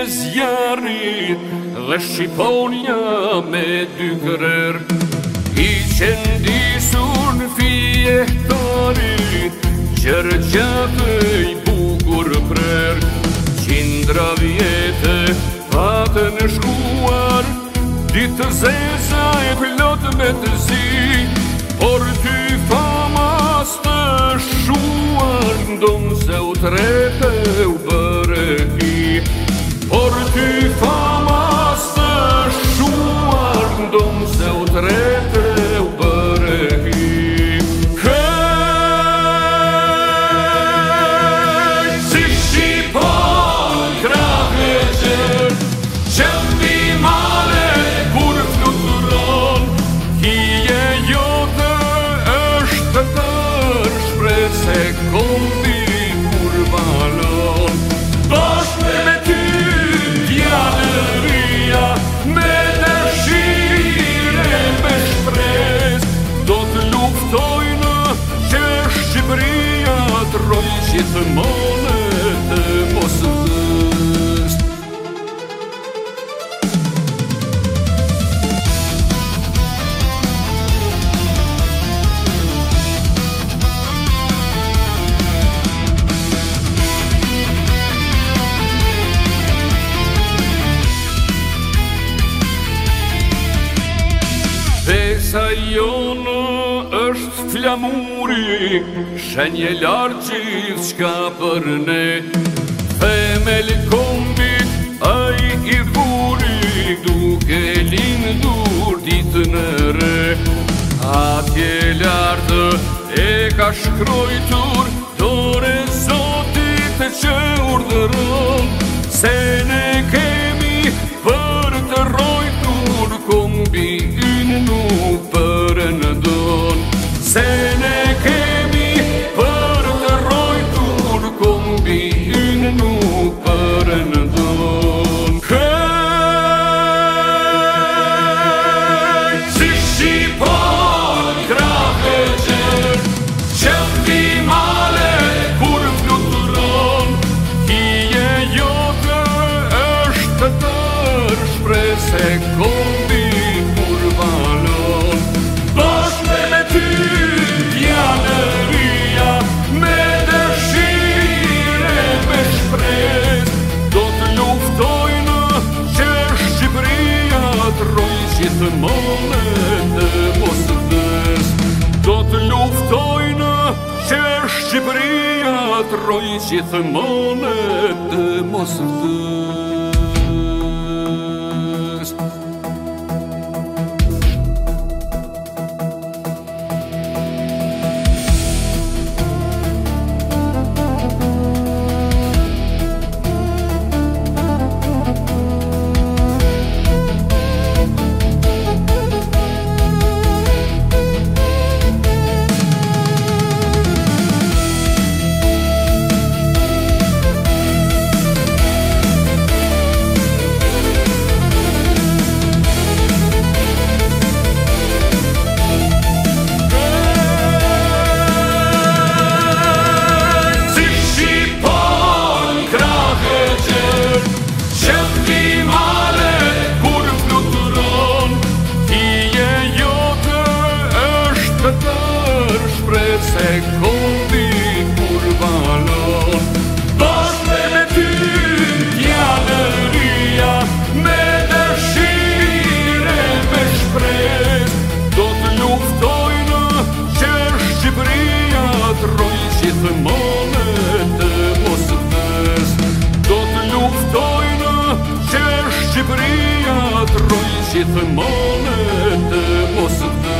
zjarit dhe Shqiponia me dy kërer. I qendisur në fjehtarit, Gjergjatë i bukur prer. Qindra vjete patë në shkuar, ditë zeza e plot me të zi, por ty famas të shuar, ndonë se u trete u bëre hi. Por ty famas të shuar, ndonë se u trete u bëre hi. Hej, si Shqipon krahë gjerë, që mbi male kur fluturon, hije jote është tërë shprese kombi kur balon. Bashkë me ty djallëria, me dëshire, me shpres, do të luftojnë që Shqipëria troj gjithmonë të mos vës. Besa jonë është flamuri, shenje lartë gjithë shka për ne. Themel kombit ai i vuri, duke lindur ditë në re. Atje lartë e ka shkrojtur dore Zotit që urdhëron, se ne kemi për të rojtur kombi nuk për në don. Se ne kemi për të rojtur kombi nuk për në don. Hej, si Shqipon krahë gjerë, që mbi male kur fluturon, hije jote është tërë shprese kombi kur balon. Bashkë me ty djallëria, me dëshire, me shpres, do të luftojnë që Shqipëria troj gjithmonë të mos vës. Do të luftojnë që Shqipëria troj gjithmonë të mos vës. Se kombi kur balon. Bashkë me ty djallëria, me dëshire, me shpres, do të luftojnë që Shqipëria troj gjithmonë të mos vës. Do të luftojnë që Shqipëria troj gjithmonë të mos vës.